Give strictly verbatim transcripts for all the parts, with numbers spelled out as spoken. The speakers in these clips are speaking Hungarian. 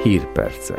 Hírpercek.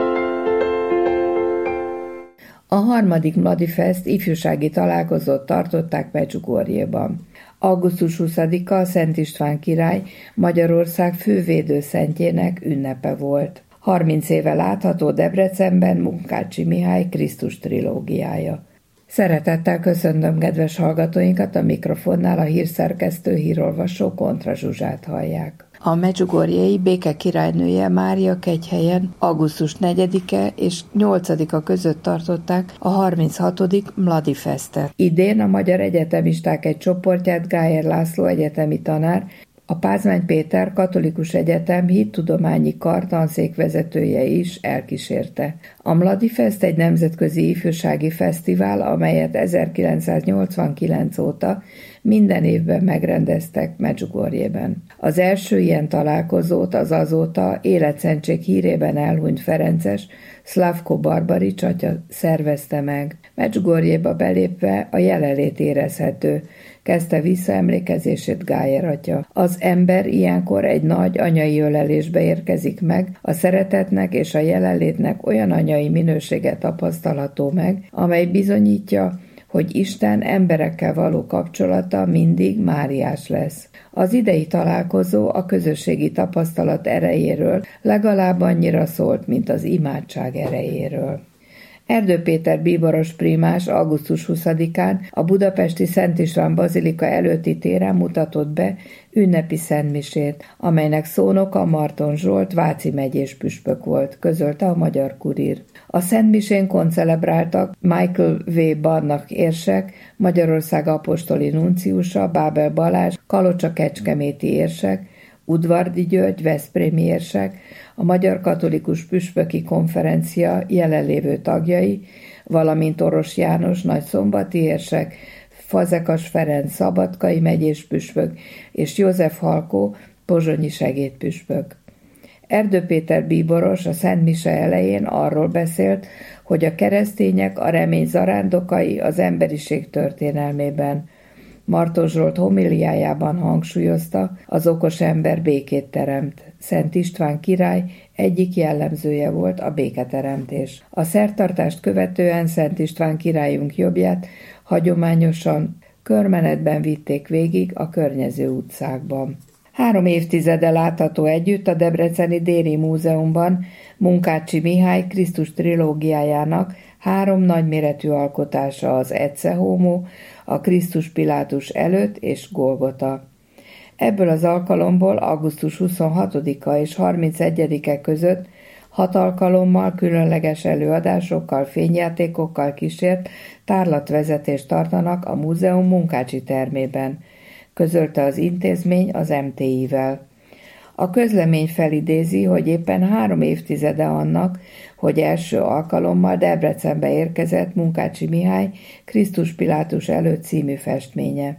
A harmadik Mladifest ifjúsági találkozót tartották Medjugorjeban. augusztus huszadika a Szent István király, Magyarország fővédőszentjének ünnepe volt. harminc éve látható Debrecenben Munkácsi Mihály Krisztus trilógiája. Szeretettel köszöntöm kedves hallgatóinkat, a mikrofonnál a hírszerkesztő, hírolvasó Kontra Zsuzsát hallják. A medjugorjei béke királynője Mária Kegyhelyen augusztus negyedike és nyolcadika között tartották a harminchatodik Mladifestet. Idén a magyar egyetemisták egy csoportját Gájer László egyetemi tanár, a Pázmány Péter Katolikus Egyetem hittudományi kar tanszékvezetője is elkísérte. A Mladifest egy nemzetközi ifjúsági fesztivál, amelyet ezerkilencszáznyolcvankilenc óta minden évben megrendeztek Medjugorjében. Az első ilyen találkozót az azóta életszentség hírében elhunyt ferences Szlavko Barbarics atya szervezte meg. Medjugorjéba belépve a jelenlét érezhető, kezdte visszaemlékezését Gájer atya. Az ember ilyenkor egy nagy anyai ölelésbe érkezik meg, a szeretetnek és a jelenlétnek olyan anyai minősége tapasztalható meg, amely bizonyítja, hogy Isten emberekkel való kapcsolata mindig máriás lesz. Az idei találkozó a közösségi tapasztalat erejéről legalább annyira szólt, mint az imádság erejéről. Erdő Péter bíboros prímás augusztus huszadikán a budapesti Szent István bazilika előtti téren mutatott be ünnepi szentmisét, amelynek szónoka Marton Zsolt Váci megyés püspök volt, közölte a Magyar Kurír. A szentmisén koncelebráltak Michael W. Barnak érsek, Magyarország apostoli nunciusa, Bábel Balázs, Kalocsa kecskeméti érsek, Udvardi György, veszprémi érsek, a Magyar Katolikus Püspöki Konferencia jelenlévő tagjai, valamint Oros János nagyszombati érsek, Fazekas Ferenc szabadkai megyés püspök és József Halkó pozsonyi segédpüspök. Erdő Péter bíboros a Szent Mise elején arról beszélt, hogy a keresztények a remény zarándokai az emberiség történelmében. Marton Zsolt homiliájában hangsúlyozta, az okos ember békét teremt. Szent István király egyik jellemzője volt a béketeremtés. A szertartást követően Szent István királyunk jobbját hagyományosan körmenetben vitték végig a környező utcákban. Három évtizede látható együtt a debreceni Déri Múzeumban Munkácsi Mihály Krisztus trilógiájának három nagyméretű alkotása, az Ecce Homo, a Krisztus Pilátus előtt és Golgota. Ebből az alkalomból augusztus huszonhatodika és harmincegyedike között hat alkalommal különleges előadásokkal, fényjátékokkal kísért tárlatvezetést tartanak a múzeum Munkácsi termében, közölte az intézmény az em té i-vel. A közlemény felidézi, hogy éppen három évtizede annak, hogy első alkalommal Debrecenbe érkezett Munkácsi Mihály Krisztus Pilátus előtt című festménye.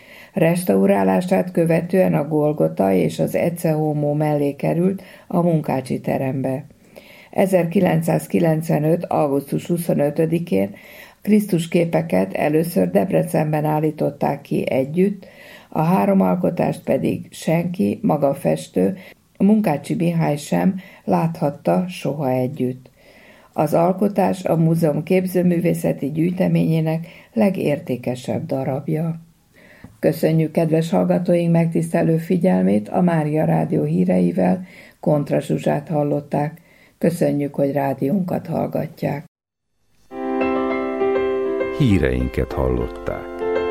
Restaurálását követően a Golgota és az Ecce Homo mellé került a Munkácsi terembe. ezerkilencszázkilencvenöt. augusztus huszonötödikén Krisztus képeket először Debrecenben állították ki együtt, a három alkotást pedig senki, maga festő, Munkácsi Mihály sem láthatta soha együtt. Az alkotás a múzeum képzőművészeti gyűjteményének legértékesebb darabja. Köszönjük kedves hallgatóink megtisztelő figyelmét, a Mária Rádió híreivel Kontra Zsuzsát hallották. Köszönjük, hogy rádiónkat hallgatják. Híreinket hallották.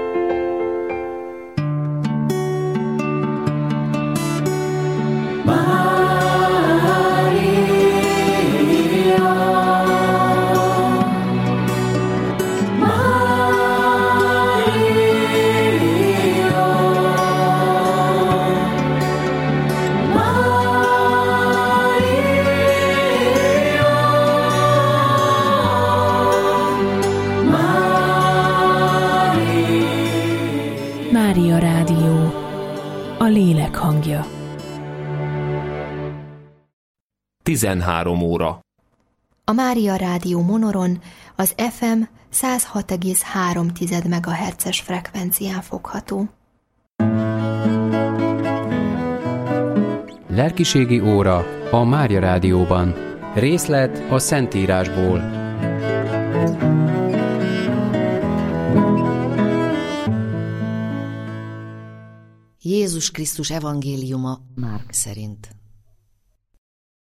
Mária Rádió, a lélek hangja. tizenhárom óra. A Mária Rádió Monoron az ef em száz hat egész három megahertzes frekvencián fogható. Lelkiségi óra a Mária Rádióban. Részlet a Szentírásból. Jézus Krisztus evangéliuma Márk szerint.